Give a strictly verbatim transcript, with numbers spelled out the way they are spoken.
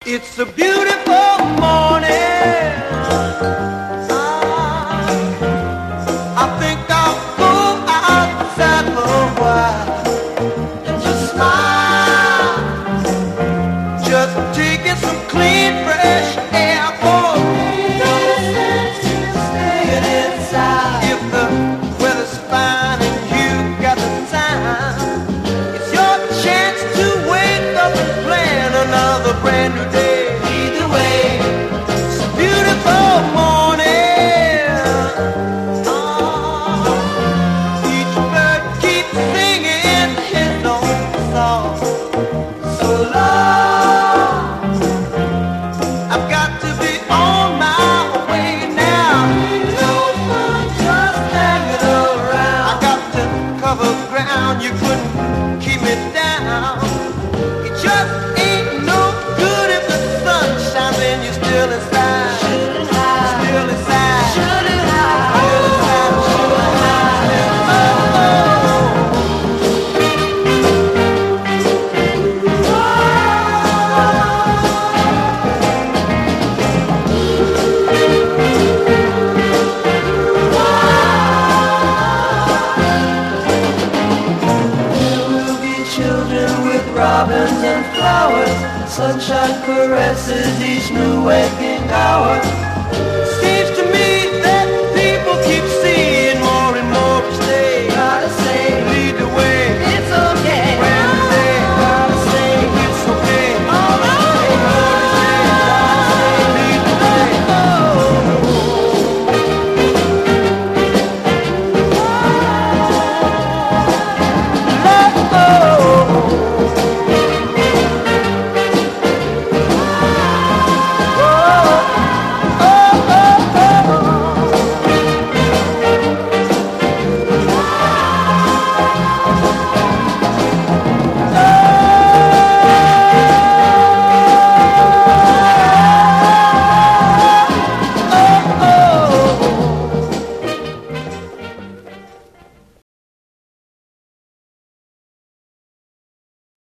It's a beautiful morning. Ah, I think I'll go outside for a while and just smile, just taking some clean, fresh air. For no sense in staying inside. If the weather's fine and you got the time, it's your chance to wake up and plan another brand new day. Either way, it's a beautiful morning. Ah, each bird keeps singing his own song. So long, I've got to be on my way now. No fun just hanging around. I got to cover ground, you couldn't keep me down. It just ain't no good if the sun shines and you're still inside. Still inside. Still inside. Still There will be children with robins and flowers. Sunshine caresses each new waking hour.